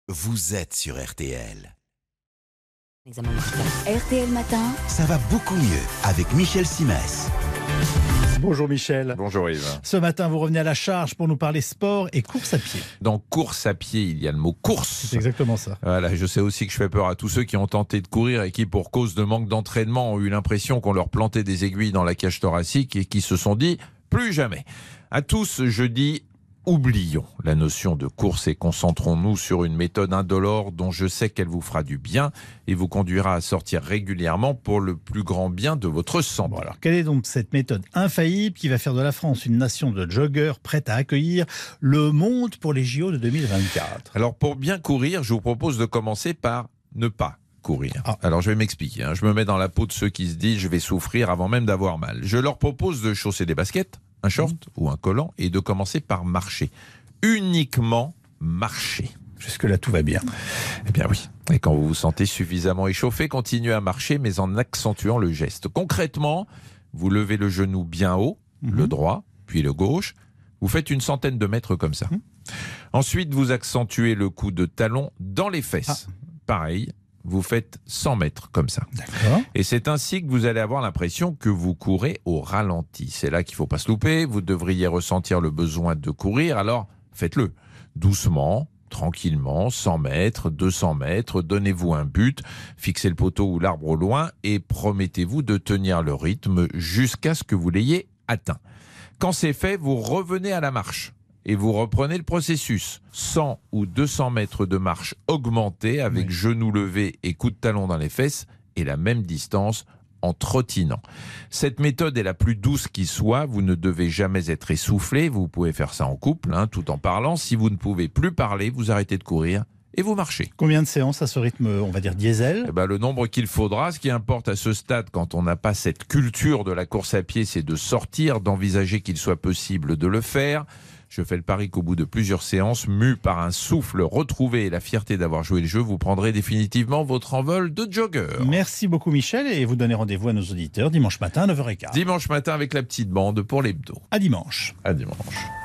Vous êtes sur RTL. RTL Matin. Ça va beaucoup mieux avec Michel Simès. Bonjour Michel. Bonjour Yves. Ce matin, vous revenez à la charge pour nous parler sport et course à pied. Dans course à pied, il y a le mot course. C'est exactement ça. Voilà, je sais aussi que je fais peur à tous ceux qui ont tenté de courir et qui, pour cause de manque d'entraînement, ont eu l'impression qu'on leur plantait des aiguilles dans la cage thoracique et qui se sont dit « plus jamais ». À tous, je dis oublions la notion de course et concentrons-nous sur une méthode indolore dont je sais qu'elle vous fera du bien et vous conduira à sortir régulièrement pour le plus grand bien de votre santé. Bon alors, quelle est donc cette méthode infaillible qui va faire de la France une nation de joggeurs prête à accueillir le monde pour les JO de 2024 ? Alors pour bien courir, je vous propose de commencer par ne pas courir. Alors je vais m'expliquer. Je me mets dans la peau de ceux qui se disent je vais souffrir avant même d'avoir mal. Je leur propose de chausser des baskets, un short ou un collant et de commencer par marcher. Uniquement marcher. Jusque-là, tout va bien. Eh bien oui. Et quand vous vous sentez suffisamment échauffé, continuez à marcher mais en accentuant le geste. Concrètement, vous levez le genou bien haut, le droit, puis le gauche. Vous faites une centaine de mètres comme ça. Ensuite, vous accentuez le coup de talon dans les fesses. Pareil. Vous faites 100 mètres comme ça. D'accord. Et c'est ainsi que vous allez avoir l'impression que vous courez au ralenti. C'est là qu'il ne faut pas se louper. Vous devriez ressentir le besoin de courir. Alors, faites-le. Doucement, tranquillement, 100 mètres, 200 mètres. Donnez-vous un but. Fixez le poteau ou l'arbre au loin et promettez-vous de tenir le rythme jusqu'à ce que vous l'ayez atteint. Quand c'est fait, vous revenez à la marche. Et vous reprenez le processus. 100 ou 200 mètres de marche augmentée avec genoux levés et coup de talon dans les fesses et la même distance en trottinant. Cette méthode est la plus douce qui soit. Vous ne devez jamais être essoufflé. Vous pouvez faire ça en couple, tout en parlant. Si vous ne pouvez plus parler, vous arrêtez de courir et vous marchez. Combien de séances à ce rythme, on va dire diesel ? Le nombre qu'il faudra. Ce qui importe à ce stade, quand on n'a pas cette culture de la course à pied, c'est de sortir, d'envisager qu'il soit possible de le faire. Je fais le pari qu'au bout de plusieurs séances, mu par un souffle retrouvé et la fierté d'avoir joué le jeu, vous prendrez définitivement votre envol de jogger. Merci beaucoup Michel et vous donnez rendez-vous à nos auditeurs dimanche matin à 9h15. Dimanche matin avec la petite bande pour l'hebdo. À dimanche. À dimanche.